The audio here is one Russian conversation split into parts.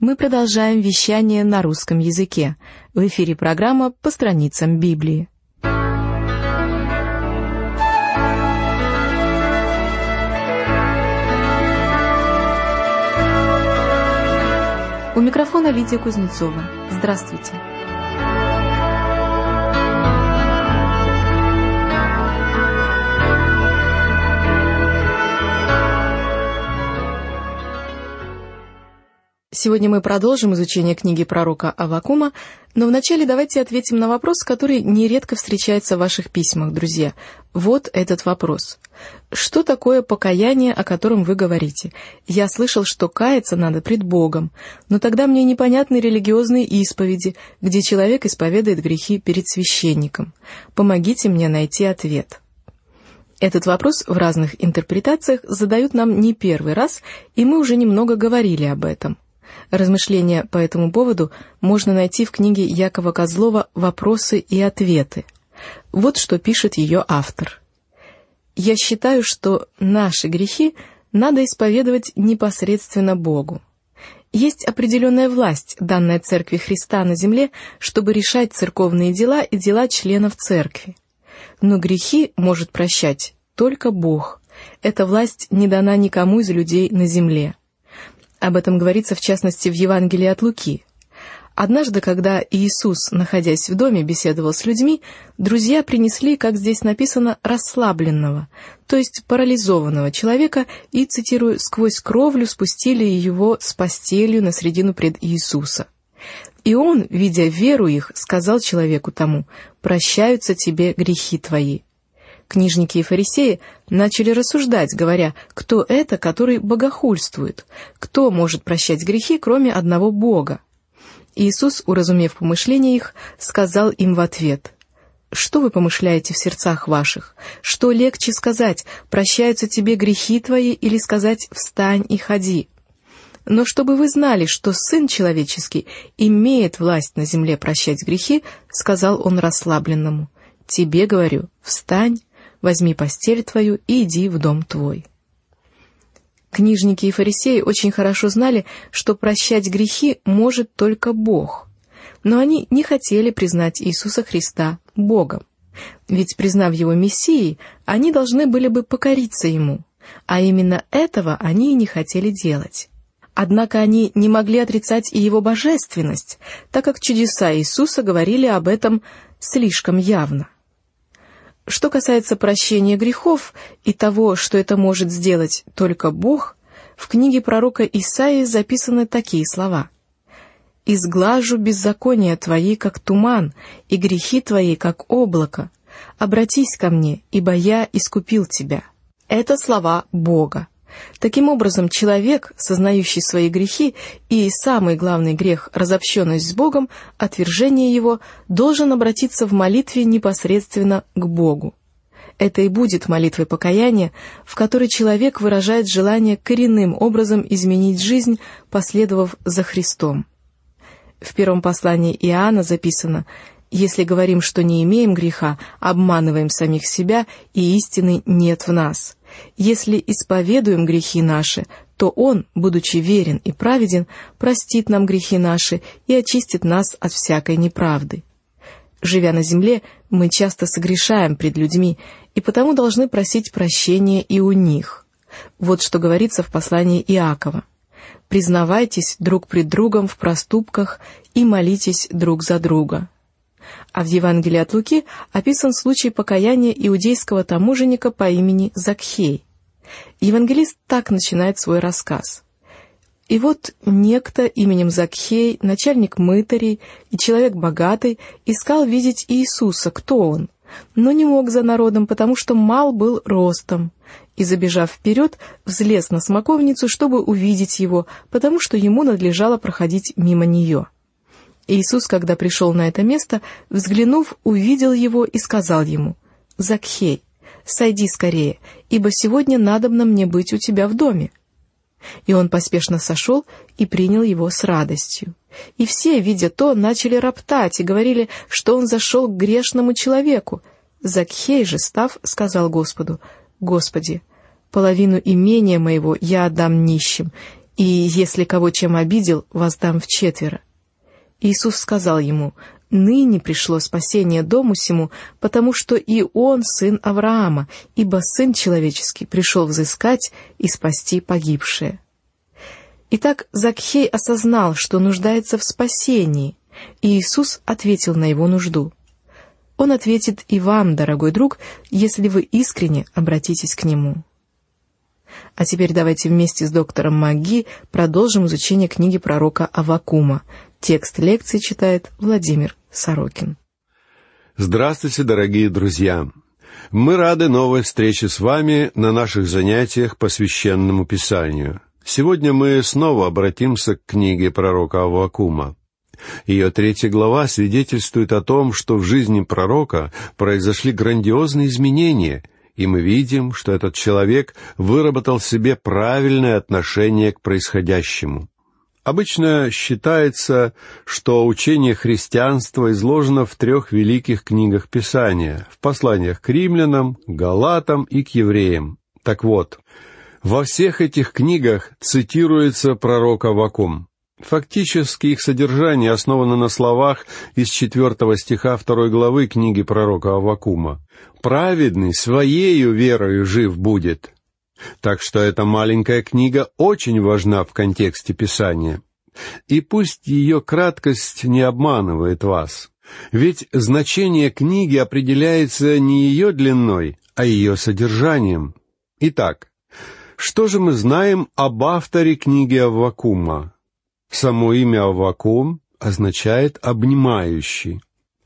Мы продолжаем вещание на русском языке. В эфире программа «По страницам Библии». У микрофона Лидия Кузнецова. Здравствуйте. Сегодня мы продолжим изучение книги пророка Аввакума, но вначале давайте ответим на вопрос, который нередко встречается в ваших письмах, друзья. Вот этот вопрос. Что такое покаяние, о котором вы говорите? Я слышал, что каяться надо пред Богом, но тогда мне непонятны религиозные исповеди, где человек исповедует грехи перед священником. Помогите мне найти ответ. Этот вопрос в разных интерпретациях задают нам не первый раз, и мы уже немного говорили об этом. Размышления по этому поводу можно найти в книге Якова Козлова «Вопросы и ответы». Вот что пишет ее автор. «Я считаю, что наши грехи надо исповедовать непосредственно Богу. Есть определенная власть, данная Церкви Христа на земле, чтобы решать церковные дела и дела членов Церкви. Но грехи может прощать только Бог. Эта власть не дана никому из людей на земле». Об этом говорится, в частности, в Евангелии от Луки. Однажды, когда Иисус, находясь в доме, беседовал с людьми, друзья принесли, как здесь написано, расслабленного, то есть парализованного человека, и, цитирую, «сквозь кровлю спустили его с постелью на средину пред Иисуса. И он, видя веру их, сказал человеку тому: „Прощаются тебе грехи твои“». Книжники и фарисеи начали рассуждать, говоря: кто это, который богохульствует? Кто может прощать грехи, кроме одного Бога? Иисус, уразумев помышления их, сказал им в ответ: «Что вы помышляете в сердцах ваших? Что легче сказать: „Прощаются тебе грехи твои“, или сказать: „Встань и ходи“? Но чтобы вы знали, что Сын Человеческий имеет власть на земле прощать грехи, сказал он расслабленному: „Тебе говорю, встань, возьми постель твою и иди в дом твой“». Книжники и фарисеи очень хорошо знали, что прощать грехи может только Бог. Но они не хотели признать Иисуса Христа Богом. Ведь, признав Его Мессией, они должны были бы покориться Ему. А именно этого они и не хотели делать. Однако они не могли отрицать и Его божественность, так как чудеса Иисуса говорили об этом слишком явно. Что касается прощения грехов и того, что это может сделать только Бог, в книге пророка Исаии записаны такие слова: «Изглажу беззакония твои, как туман, и грехи твои, как облако. Обратись ко мне, ибо я искупил тебя». Это слова Бога. Таким образом, человек, сознающий свои грехи, и самый главный грех — разобщенность с Богом, отвержение Его, должен обратиться в молитве непосредственно к Богу. Это и будет молитвой покаяния, в которой человек выражает желание коренным образом изменить жизнь, последовав за Христом. В первом послании Иоанна записано: «Если говорим, что не имеем греха, обманываем самих себя, и истины нет в нас. Если исповедуем грехи наши, то Он, будучи верен и праведен, простит нам грехи наши и очистит нас от всякой неправды». Живя на земле, мы часто согрешаем пред людьми, и потому должны просить прощения и у них. Вот что говорится в послании Иакова: «Признавайтесь друг пред другом в проступках и молитесь друг за друга». А в Евангелии от Луки описан случай покаяния иудейского таможенника по имени Закхей. Евангелист так начинает свой рассказ: «И вот некто именем Закхей, начальник мытарей и человек богатый, искал видеть Иисуса, кто он, но не мог за народом, потому что мал был ростом, и, забежав вперед, взлез на смоковницу, чтобы увидеть его, потому что ему надлежало проходить мимо нее. Иисус, когда пришел на это место, взглянув, увидел его и сказал ему: «Закхей, сойди скорее, ибо сегодня надобно мне быть у тебя в доме». И он поспешно сошел и принял его с радостью. И все, видя то, начали роптать и говорили, что он зашел к грешному человеку. Закхей же, став, сказал Господу: «Господи, половину имения моего я отдам нищим, и если кого чем обидел, воздам вчетверо». Иисус сказал ему: «Ныне пришло спасение дому сему, потому что и он сын Авраама, ибо Сын Человеческий пришел взыскать и спасти погибшее». Итак, Закхей осознал, что нуждается в спасении, и Иисус ответил на его нужду. Он ответит и вам, дорогой друг, если вы искренне обратитесь к Нему. А теперь давайте вместе с доктором МакГи продолжим изучение книги пророка Аввакума. Текст лекции читает Владимир Сорокин. Здравствуйте, дорогие друзья! Мы рады новой встрече с вами на наших занятиях по Священному Писанию. Сегодня мы снова обратимся к книге пророка Аввакума. Ее 3 глава свидетельствует о том, что в жизни пророка произошли грандиозные изменения, и мы видим, что этот человек выработал в себе правильное отношение к происходящему. Обычно считается, что учение христианства изложено в 3 великих книгах Писания, в посланиях к римлянам, галатам и к евреям. Так вот, во всех этих книгах цитируется пророк Аввакум. Фактически их содержание основано на словах из 4 стиха 2 главы книги пророка Аввакума. «Праведный своею верою жив будет». Так что эта маленькая книга очень важна в контексте Писания. И пусть ее краткость не обманывает вас, ведь значение книги определяется не ее длиной, а ее содержанием. Итак, что же мы знаем об авторе книги Аввакума? Само имя Аввакум означает «обнимающий».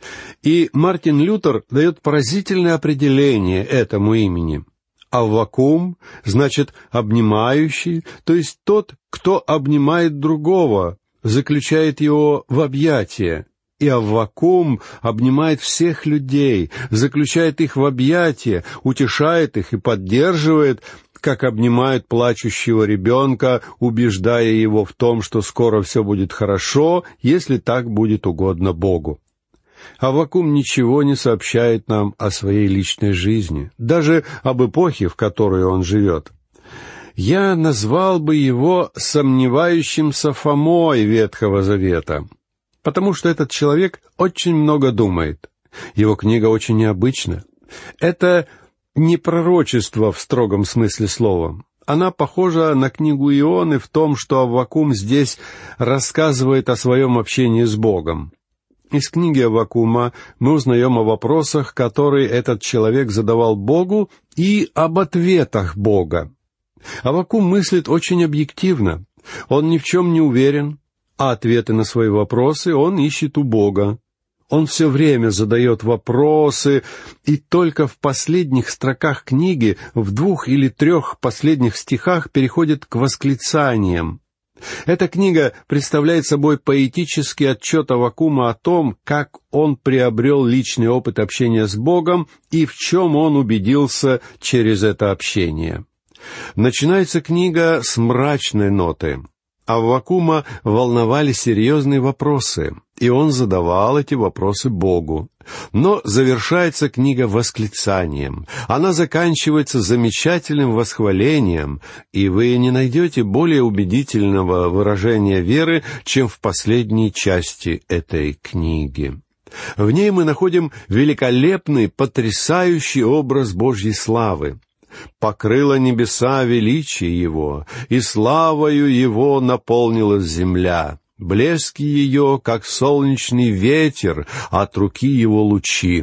И Мартин Лютер дает поразительное определение этому имени. Аввакум значит «обнимающий», то есть тот, кто обнимает другого, заключает его в объятия. И Аввакум обнимает всех людей, заключает их в объятия, утешает их и поддерживает, как обнимают плачущего ребенка, убеждая его в том, что скоро все будет хорошо, если так будет угодно Богу. Аввакум ничего не сообщает нам о своей личной жизни, даже об эпохе, в которой он живет. Я назвал бы его сомневающимся Фомой Ветхого Завета, потому что этот человек очень много думает. Его книга очень необычна. Это не пророчество в строгом смысле слова. Она похожа на книгу Ионы в том, что Аввакум здесь рассказывает о своем общении с Богом. Из книги Аввакума мы узнаем о вопросах, которые этот человек задавал Богу, и об ответах Бога. Аввакум мыслит очень объективно. Он ни в чем не уверен, а ответы на свои вопросы он ищет у Бога. Он все время задает вопросы, и только в последних строках книги, в 2 или 3 последних стихах переходит к восклицаниям. Эта книга представляет собой поэтический отчет Аввакума о том, как он приобрел личный опыт общения с Богом и в чем он убедился через это общение. Начинается книга с мрачной ноты. Аввакума волновали серьезные вопросы, и он задавал эти вопросы Богу. Но завершается книга восклицанием. Она заканчивается замечательным восхвалением, и вы не найдете более убедительного выражения веры, чем в последней части этой книги. В ней мы находим великолепный, потрясающий образ Божьей славы. «Покрыло небеса величие Его, и славою Его наполнилась земля. Блески ее, как солнечный ветер, от руки Его лучи».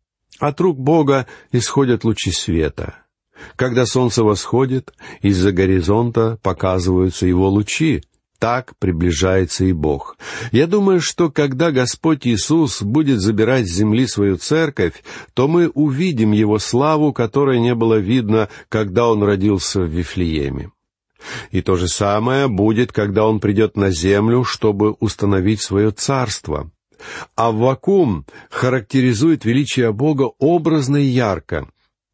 От рук Бога исходят лучи света. Когда солнце восходит, из-за горизонта показываются Его лучи. Так приближается и Бог. Я думаю, что когда Господь Иисус будет забирать с земли свою церковь, то мы увидим Его славу, которой не было видно, когда Он родился в Вифлееме. И то же самое будет, когда Он придет на землю, чтобы установить свое царство. Аввакум характеризует величие Бога образно и ярко.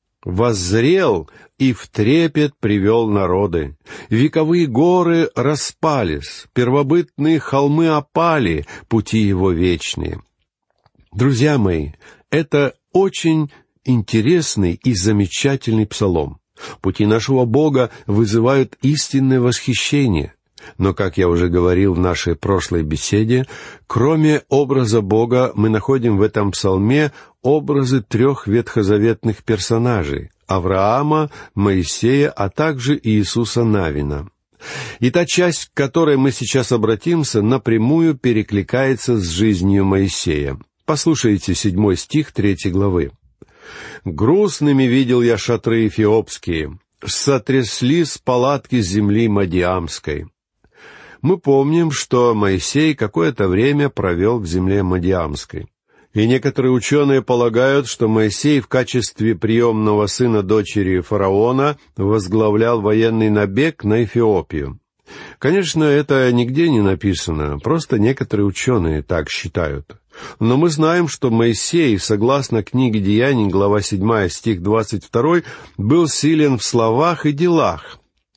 «Воззрел и в трепет привел народы. Вековые горы распались, первобытные холмы опали, пути его вечные». Друзья мои, это очень интересный и замечательный псалом. Пути нашего Бога вызывают истинное восхищение. Но, как я уже говорил в нашей прошлой беседе, кроме образа Бога мы находим в этом псалме образы 3 ветхозаветных персонажей — Авраама, Моисея, а также Иисуса Навина. И та часть, к которой мы сейчас обратимся, напрямую перекликается с жизнью Моисея. Послушайте 7 стих 3 главы. «Грустными видел я шатры эфиопские, сотряслись палатки земли Мадиамской». Мы помним, что Моисей какое-то время провел в земле Мадиамской. И некоторые ученые полагают, что Моисей в качестве приемного сына дочери фараона возглавлял военный набег на Эфиопию. Конечно, это нигде не написано, просто некоторые ученые так считают. Но мы знаем, что Моисей, согласно книге Деяний, глава 7, стих 22, был силен в словах и делах.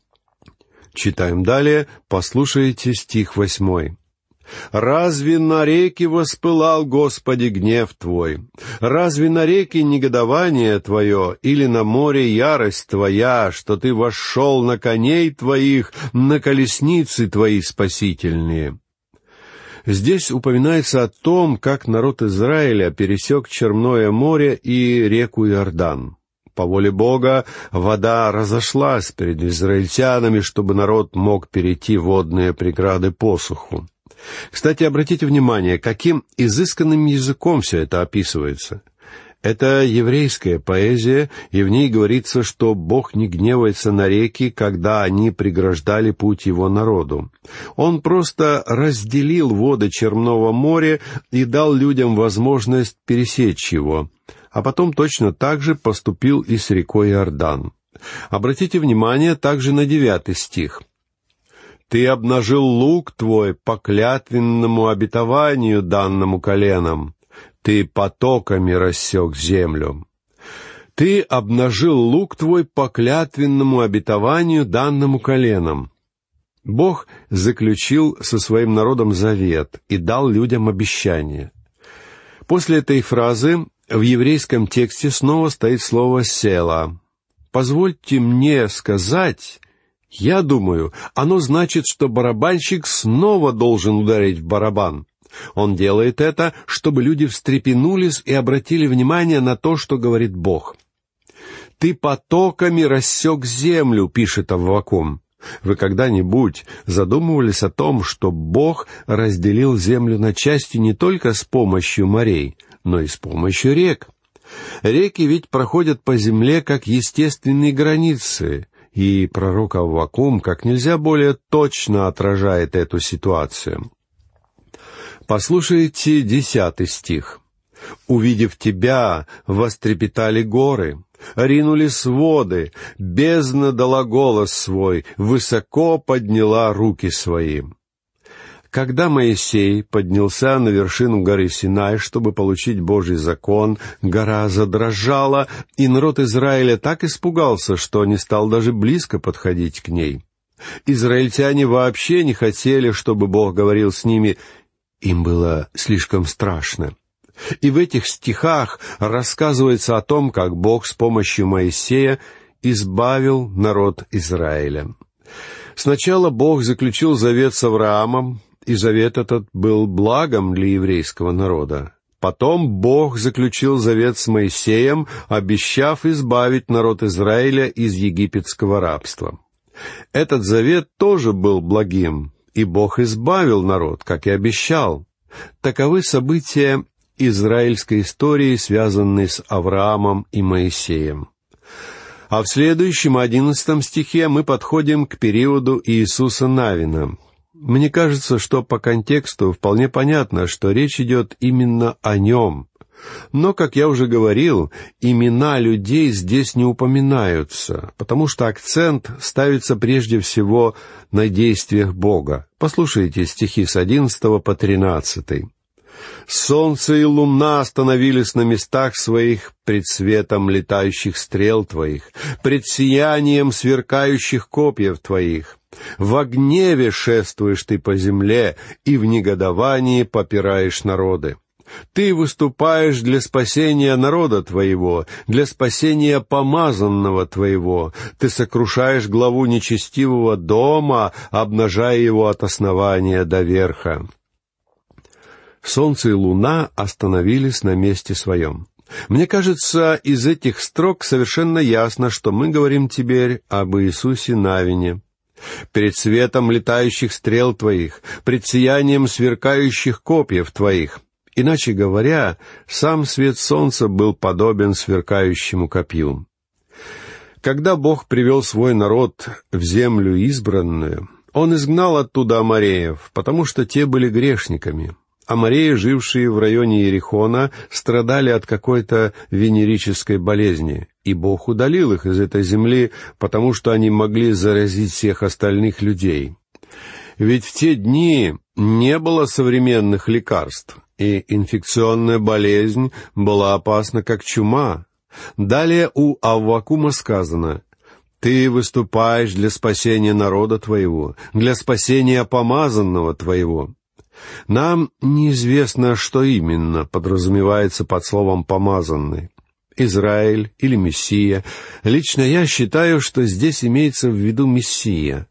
Читаем далее, послушайте стих 8. «Разве на реки воспылал, Господи, гнев Твой? Разве на реки негодование Твое, или на море ярость Твоя, что Ты вошел на коней Твоих, на колесницы Твои спасительные?» Здесь упоминается о том, как народ Израиля пересек Черное море и реку Иордан. По воле Бога вода разошлась перед израильтянами, чтобы народ мог перейти водные преграды посуху. Кстати, обратите внимание, каким изысканным языком все это описывается. Это еврейская поэзия, и в ней говорится, что Бог не гневается на реки, когда они преграждали путь Его народу. Он просто разделил воды Черного моря и дал людям возможность пересечь его, а потом точно так же поступил и с рекой Иордан. Обратите внимание также на 9 стих. «Ты обнажил лук твой по клятвенному обетованию, данному коленам. Ты потоками рассек землю». «Ты обнажил лук твой по клятвенному обетованию, данному коленам». Бог заключил со своим народом завет и дал людям обещание. После этой фразы в еврейском тексте снова стоит слово «села». Позвольте мне сказать, я думаю, оно значит, что барабанщик снова должен ударить в барабан. Он делает это, чтобы люди встрепенулись и обратили внимание на то, что говорит Бог. «Ты потоками рассек землю», — пишет Аввакум. Вы когда-нибудь задумывались о том, что Бог разделил землю на части не только с помощью морей, но и с помощью рек? Реки ведь проходят по земле как естественные границы, и пророк Аввакум как нельзя более точно отражает эту ситуацию. Послушайте 10 стих. «Увидев тебя, вострепетали горы, ринулись воды, бездна дала голос свой, высоко подняла руки свои». Когда Моисей поднялся на вершину горы Синай, чтобы получить Божий закон, гора задрожала, и народ Израиля так испугался, что не стал даже близко подходить к ней. Израильтяне вообще не хотели, чтобы Бог говорил с ними, им было слишком страшно. И в этих стихах рассказывается о том, как Бог с помощью Моисея избавил народ Израиля. Сначала Бог заключил завет с Авраамом, и завет этот был благом для еврейского народа. Потом Бог заключил завет с Моисеем, обещав избавить народ Израиля из египетского рабства. Этот завет тоже был благим, и Бог избавил народ, как и обещал. Таковы события израильской истории, связанные с Авраамом и Моисеем. А в следующем 11 стихе мы подходим к периоду Иисуса Навина. Мне кажется, что по контексту вполне понятно, что речь идет именно о нем. Но, как я уже говорил, имена людей здесь не упоминаются, потому что акцент ставится прежде всего на действиях Бога. Послушайте стихи с 11 по 13. «Солнце и луна остановились на местах своих пред светом летающих стрел Твоих, пред сиянием сверкающих копьев Твоих. Во гневе шествуешь Ты по земле, и в негодовании попираешь народы. Ты выступаешь для спасения народа Твоего, для спасения помазанного Твоего. Ты сокрушаешь главу нечестивого дома, обнажая его от основания до верха». Солнце и луна остановились на месте своем. Мне кажется, из этих строк совершенно ясно, что мы говорим теперь об Иисусе Навине. «Перед светом летающих стрел Твоих, пред сиянием сверкающих копьев Твоих». Иначе говоря, сам свет солнца был подобен сверкающему копью. Когда Бог привел свой народ в землю избранную, Он изгнал оттуда амореев, потому что те были грешниками. Амореи, жившие в районе Иерихона, страдали от какой-то венерической болезни, и Бог удалил их из этой земли, потому что они могли заразить всех остальных людей. Ведь в те дни не было современных лекарств, и инфекционная болезнь была опасна, как чума. Далее у Аввакума сказано: «Ты выступаешь для спасения народа Твоего, для спасения помазанного Твоего». Нам неизвестно, что именно подразумевается под словом «помазанный». Израиль или Мессия. Лично я считаю, что здесь имеется в виду Мессия.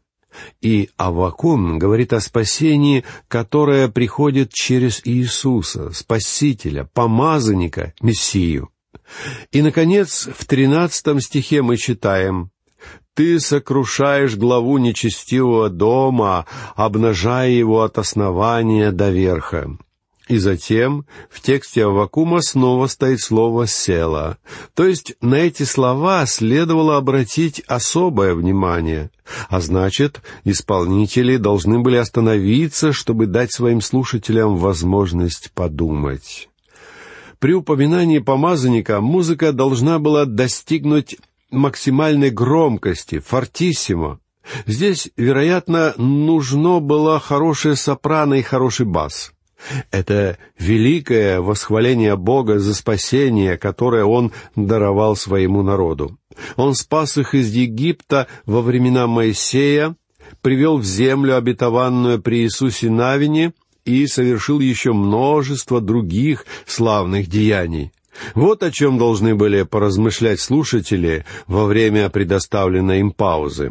И Аввакум говорит о спасении, которое приходит через Иисуса, Спасителя, помазанника, Мессию. И, наконец, в 13 стихе мы читаем: «Ты сокрушаешь главу нечестивого дома, обнажая его от основания до верха». И затем в тексте Аввакума снова стоит слово «села». То есть на эти слова следовало обратить особое внимание. А значит, исполнители должны были остановиться, чтобы дать своим слушателям возможность подумать. При упоминании помазанника музыка должна была достигнуть максимальной громкости, фортиссимо. Здесь, вероятно, нужно было хорошее сопрано и хороший бас. Это великое восхваление Бога за спасение, которое Он даровал своему народу. Он спас их из Египта во времена Моисея, привел в землю обетованную при Иисусе Навине и совершил еще множество других славных деяний. Вот о чем должны были поразмышлять слушатели во время предоставленной им паузы.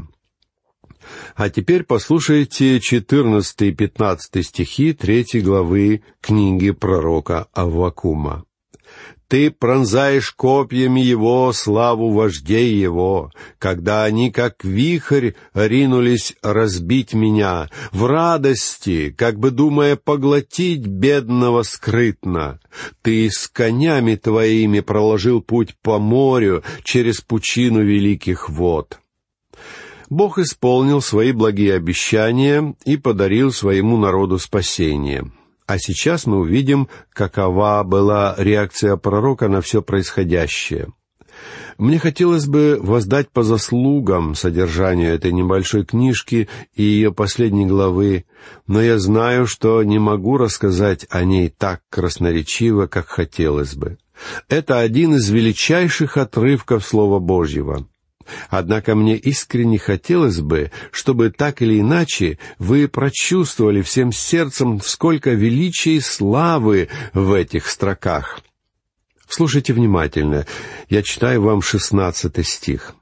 А теперь послушайте 14 и 15 стихи 3 главы книги пророка Аввакума. «Ты пронзаешь копьями его славу вождей его, когда они, как вихрь, ринулись разбить меня, в радости, как бы думая поглотить бедного скрытно. Ты с конями твоими проложил путь по морю через пучину великих вод». Бог исполнил свои благие обещания и подарил своему народу спасение. А сейчас мы увидим, какова была реакция пророка на все происходящее. Мне хотелось бы воздать по заслугам содержанию этой небольшой книжки и ее последней главы, но я знаю, что не могу рассказать о ней так красноречиво, как хотелось бы. Это один из величайших отрывков Слова Божьего. Однако мне искренне хотелось бы, чтобы так или иначе вы прочувствовали всем сердцем, сколько величия и славы в этих строках. Слушайте внимательно. Я читаю вам 16 стих.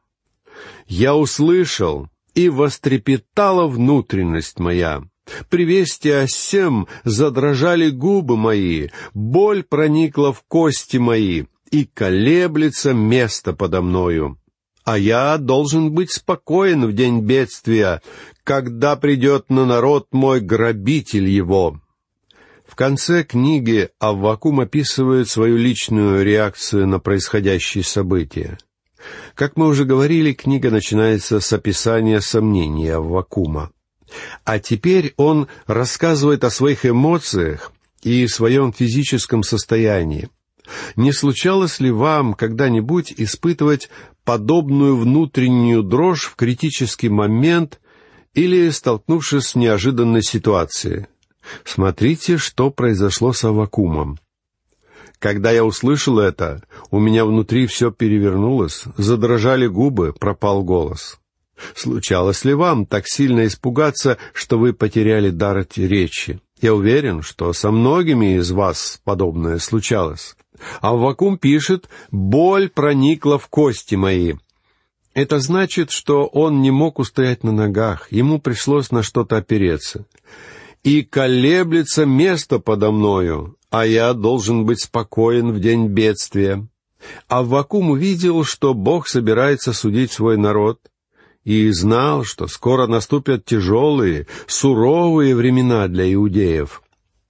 «Я услышал, и вострепетала внутренность моя. При вести о сем задрожали губы мои, боль проникла в кости мои, и колеблется место подо мною. А я должен быть спокоен в день бедствия, когда придет на народ мой грабитель его». В конце книги Аввакум описывает свою личную реакцию на происходящие события. Как мы уже говорили, книга начинается с описания сомнений Аввакума. А теперь он рассказывает о своих эмоциях и своем физическом состоянии. Не случалось ли вам когда-нибудь испытывать подобную внутреннюю дрожь в критический момент или столкнувшись с неожиданной ситуацией? Смотрите, что произошло с Аввакумом. «Когда я услышал это, у меня внутри все перевернулось, задрожали губы, пропал голос». Случалось ли вам так сильно испугаться, что вы потеряли дар речи? Я уверен, что со многими из вас подобное случалось. Аввакум пишет: «Боль проникла в кости мои». Это значит, что он не мог устоять на ногах, ему пришлось на что-то опереться. «И колеблется место подо мною, а я должен быть спокоен в день бедствия». Аввакум увидел, что Бог собирается судить свой народ, и знал, что скоро наступят тяжелые, суровые времена для иудеев.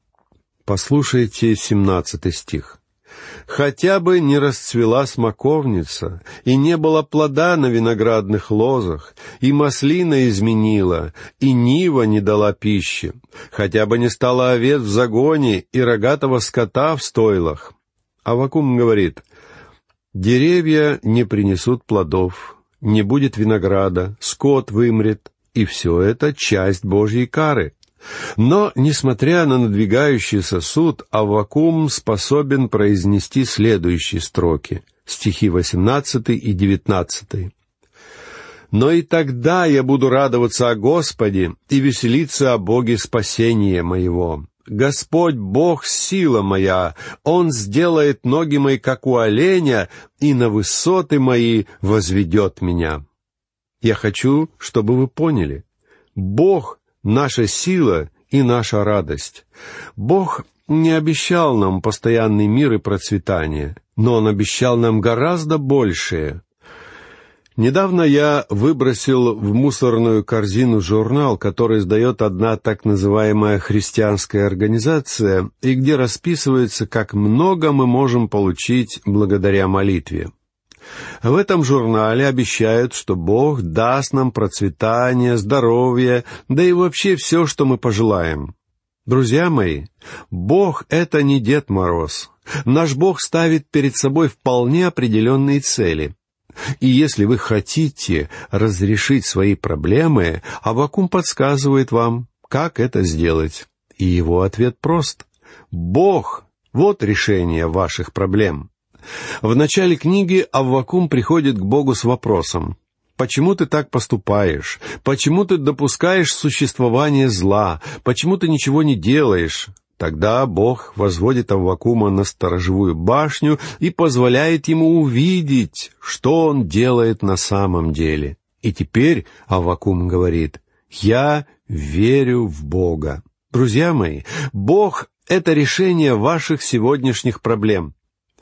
Послушайте 17 стих. «Хотя бы не расцвела смоковница, и не было плода на виноградных лозах, и маслина изменила, и нива не дала пищи, хотя бы не стало овец в загоне и рогатого скота в стойлах». Аввакум говорит: «Деревья не принесут плодов, не будет винограда, скот вымрет, и все это часть Божьей кары». Но, несмотря на надвигающийся суд, Аввакум способен произнести следующие строки, стихи 18 и 19. «Но и тогда я буду радоваться о Господе и веселиться о Боге спасения моего. Господь Бог — сила моя, Он сделает ноги мои, как у оленя, и на высоты мои возведет меня». Я хочу, чтобы вы поняли, Бог — наша сила и наша радость. Бог не обещал нам постоянный мир и процветание, но Он обещал нам гораздо большее. Недавно я выбросил в мусорную корзину журнал, который издает одна так называемая христианская организация, и где расписывается, как много мы можем получить благодаря молитве. В этом журнале обещают, что Бог даст нам процветание, здоровье, да и вообще все, что мы пожелаем. Друзья мои, Бог — это не Дед Мороз. Наш Бог ставит перед собой вполне определенные цели. И если вы хотите разрешить свои проблемы, Аввакум подсказывает вам, как это сделать. И его ответ прост. Бог — вот решение ваших проблем. В начале книги Аввакум приходит к Богу с вопросом: «Почему ты так поступаешь? Почему ты допускаешь существование зла? Почему ты ничего не делаешь?» Тогда Бог возводит Аввакума на сторожевую башню и позволяет ему увидеть, что он делает на самом деле. И теперь Аввакум говорит: «Я верю в Бога». Друзья мои, Бог — это решение ваших сегодняшних проблем.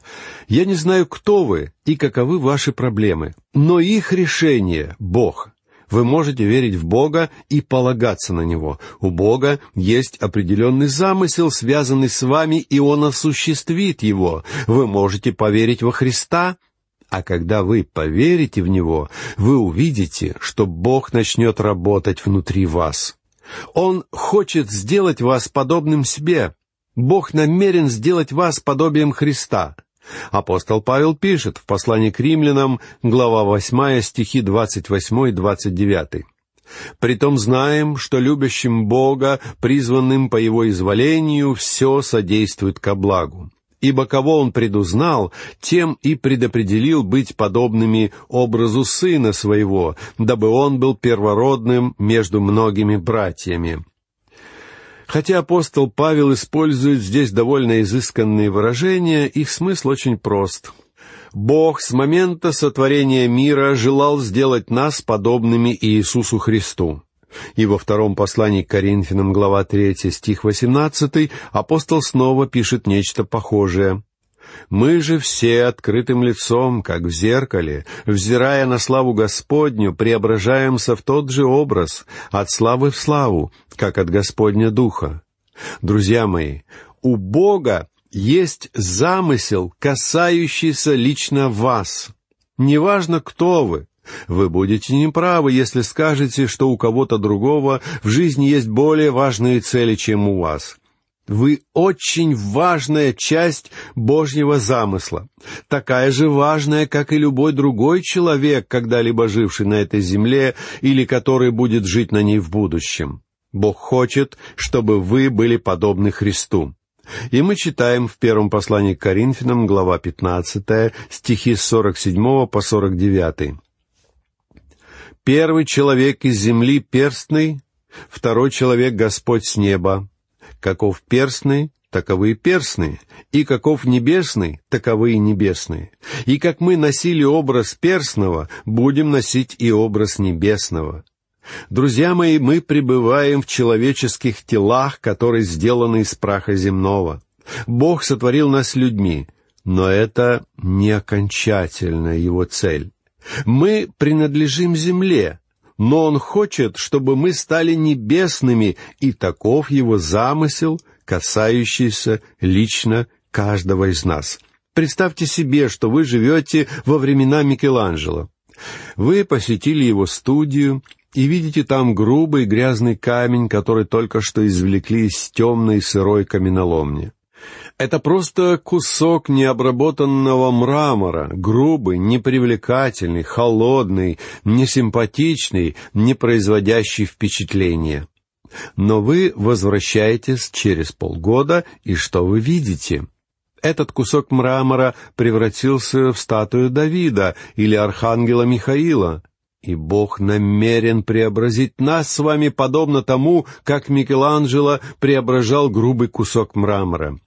Я не знаю, кто вы и каковы ваши проблемы, но их решение — Бог. Вы можете верить в Бога и полагаться на Него. У Бога есть определенный замысел, связанный с вами, и Он осуществит его. Вы можете поверить во Христа, а когда вы поверите в Него, вы увидите, что Бог начнет работать внутри вас. Он хочет сделать вас подобным себе. Бог намерен сделать вас подобием Христа. Апостол Павел пишет в послании к римлянам, глава 8, стихи 28 и 29. «Притом знаем, что любящим Бога, призванным по Его изволению, все содействует ко благу. Ибо кого Он предузнал, тем и предопределил быть подобными образу Сына Своего, дабы Он был первородным между многими братьями». Хотя апостол Павел использует здесь довольно изысканные выражения, их смысл очень прост. Бог с момента сотворения мира желал сделать нас подобными Иисусу Христу. И во втором послании к Коринфянам, глава 3, стих 18, апостол снова пишет нечто похожее. «Мы же все открытым лицом, как в зеркале, взирая на славу Господню, преображаемся в тот же образ, от славы в славу, как от Господня Духа». Друзья мои, у Бога есть замысел, касающийся лично вас. Неважно, кто вы. Вы будете неправы, если скажете, что у кого-то другого в жизни есть более важные цели, чем у вас. Вы очень важная часть Божьего замысла, такая же важная, как и любой другой человек, когда-либо живший на этой земле или который будет жить на ней в будущем. Бог хочет, чтобы вы были подобны Христу. И мы читаем в первом послании к Коринфянам, глава 15, стихи с 47 по 49. «Первый человек из земли перстный, второй человек Господь с неба. Каков перстный, таковы и перстные, и каков небесный, таковы и небесные. И как мы носили образ перстного, будем носить и образ небесного. Друзья мои, мы пребываем в человеческих телах, которые сделаны из праха земного. Бог сотворил нас людьми, но это не окончательная Его цель. Мы принадлежим земле, но Он хочет, чтобы мы стали небесными, и таков Его замысел, касающийся лично каждого из нас. Представьте себе, что вы живете во времена Микеланджело. Вы посетили его студию и видите там грубый грязный камень, который только что извлекли из темной сырой каменоломни. Это просто кусок необработанного мрамора, грубый, непривлекательный, холодный, несимпатичный, не производящий впечатления. Но вы возвращаетесь через полгода, и что вы видите? Этот кусок мрамора превратился в статую Давида или архангела Михаила. И Бог намерен преобразить нас с вами подобно тому, как Микеланджело преображал грубый кусок мрамора.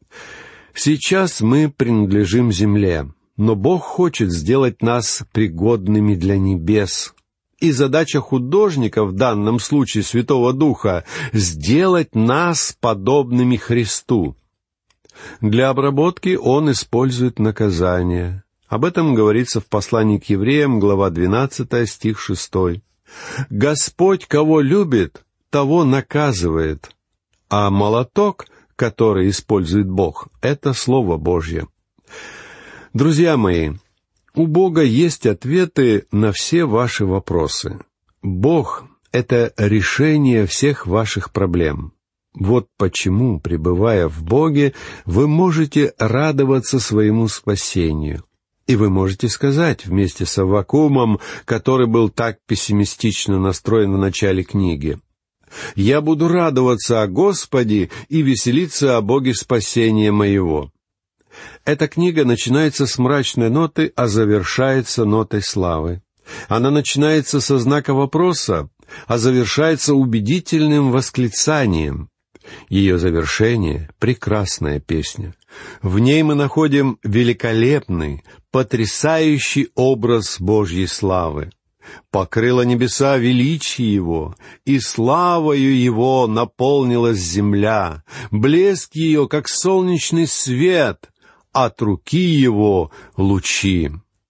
Сейчас мы принадлежим земле, но Бог хочет сделать нас пригодными для небес. И задача художника, в данном случае Святого Духа, сделать нас подобными Христу. Для обработки Он использует наказание. Об этом говорится в послании к евреям, глава 12, стих 6. «Господь, кого любит, того наказывает, а молоток, который использует Бог, — это Слово Божье». Друзья мои, у Бога есть ответы на все ваши вопросы. Бог — это решение всех ваших проблем. Вот почему, пребывая в Боге, вы можете радоваться своему спасению. И вы можете сказать вместе с Аввакумом, который был так пессимистично настроен в начале книги: «Я буду радоваться о Господе и веселиться о Боге спасения моего». Эта книга начинается с мрачной ноты, а завершается нотой славы. Она начинается со знака вопроса, а завершается убедительным восклицанием. Ее завершение — прекрасная песня. В ней мы находим великолепный, потрясающий образ Божьей славы. «Покрыло небеса величие Его, и славою Его наполнилась земля, блеск Ее, как солнечный свет, от руки Его лучи».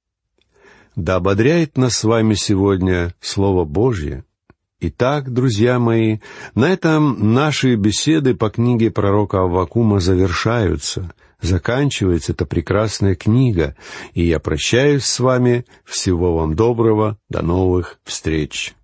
Да ободряет нас с вами сегодня Слово Божье. Итак, друзья мои, на этом наши беседы по книге пророка Аввакума завершаются. Заканчивается эта прекрасная книга, и я прощаюсь с вами. Всего вам доброго, до новых встреч.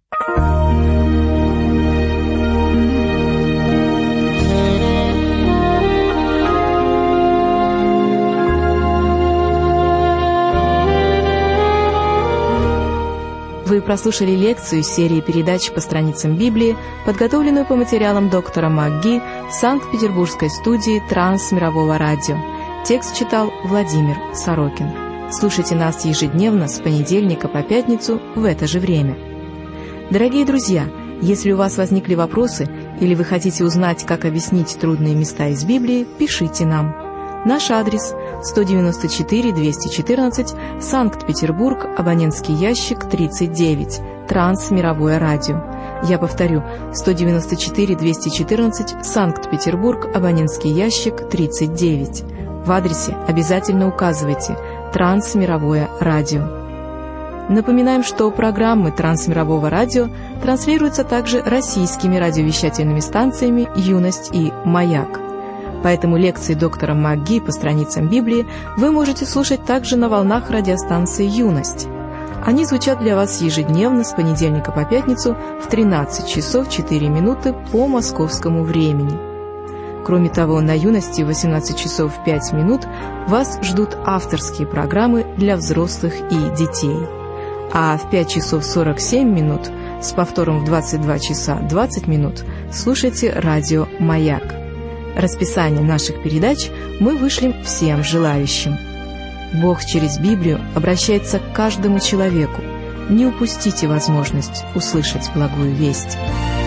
Вы прослушали лекцию из серии передач по страницам Библии, подготовленную по материалам доктора МакГи Санкт-Петербургской студии Трансмирового радио. Текст читал Владимир Сорокин. Слушайте нас ежедневно с понедельника по пятницу в это же время. Дорогие друзья, если у вас возникли вопросы или вы хотите узнать, как объяснить трудные места из Библии, пишите нам. Наш адрес – 194-214, Санкт-Петербург, абонентский ящик 39, Трансмировое радио. Я повторю, 194-214, Санкт-Петербург, абонентский ящик 39. В адресе обязательно указывайте «Трансмировое радио». Напоминаем, что программы Трансмирового радио транслируются также российскими радиовещательными станциями «Юность» и «Маяк». Поэтому лекции доктора МакГи по страницам Библии вы можете слушать также на волнах радиостанции «Юность». Они звучат для вас ежедневно с понедельника по пятницу в 13 часов 4 минуты по московскому времени. Кроме того, на «Юности» в 18 часов 5 минут вас ждут авторские программы для взрослых и детей. А в 5 часов 47 минут с повтором в 22 часа 20 минут слушайте радио «Маяк». Расписание наших передач мы вышлем всем желающим. Бог через Библию обращается к каждому человеку. Не упустите возможность услышать благую весть.